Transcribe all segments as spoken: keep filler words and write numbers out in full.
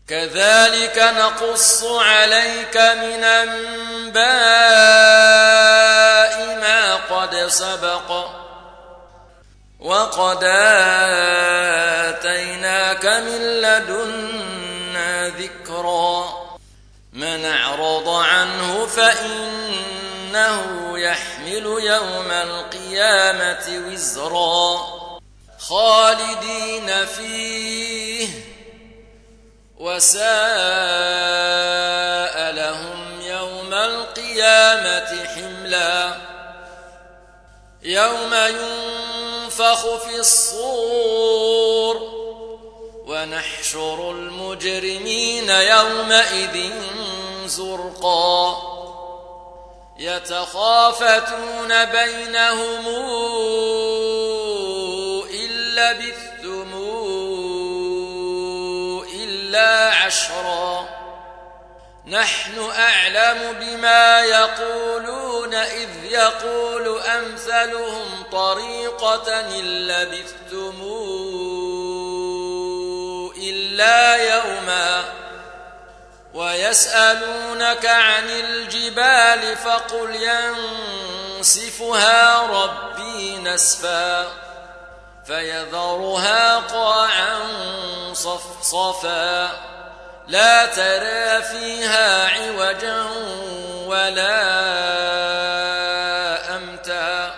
كذلك نقص عليك من أنباء ما قد سبق وقد آتيناك من لدنا ذكرا من أعرض عنه فإنه يحمل يوم القيامة وزرا خالدين فيه وساء لهم يوم القيامة حملا يوم ينفخ في الصور ونحشر المجرمين يومئذ زرقا يتخافتون بينهم إن لبثتم إلا عشرا نحن أعلم بما يقولون إذ يقول أمثلهم طريقة إن لبثتم إلا يوما ويسألونك عن الجبال فقل ينسفها ربي نسفا فيذرها قاعا صفصفا لا ترى فيها عوجا ولا أمتا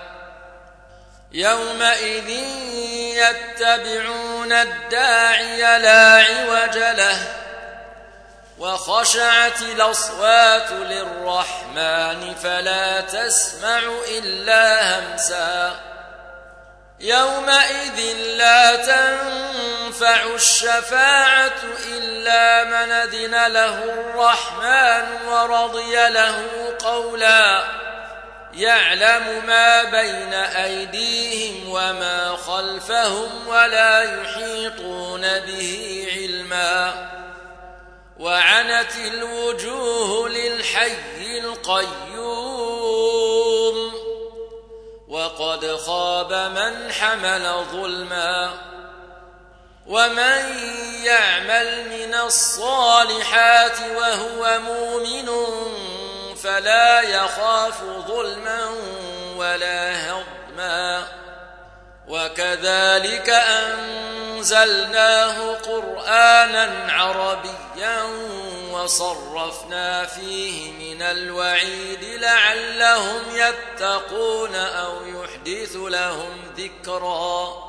يومئذ يتبعون الداعي لا عوج له وخشعت الأصوات للرحمن فلا تسمع إلا همسا يومئذ لا تنفع الشفاعة إلا من أذن له الرحمن ورضي له قولا يعلم ما بين أيديهم وما خلفهم ولا يحيطون به علما وعنت الوجوه للحي القيوم وقد خاب من حمل ظلما ومن يعمل من الصالحات وهو مؤمن فلا يخاف ظلما ولا هضما وكذلك أنزلناه قرآنا عربيا وصرفنا فيه من الوعيد لعلهم يتقون أو يحدث لهم ذكرا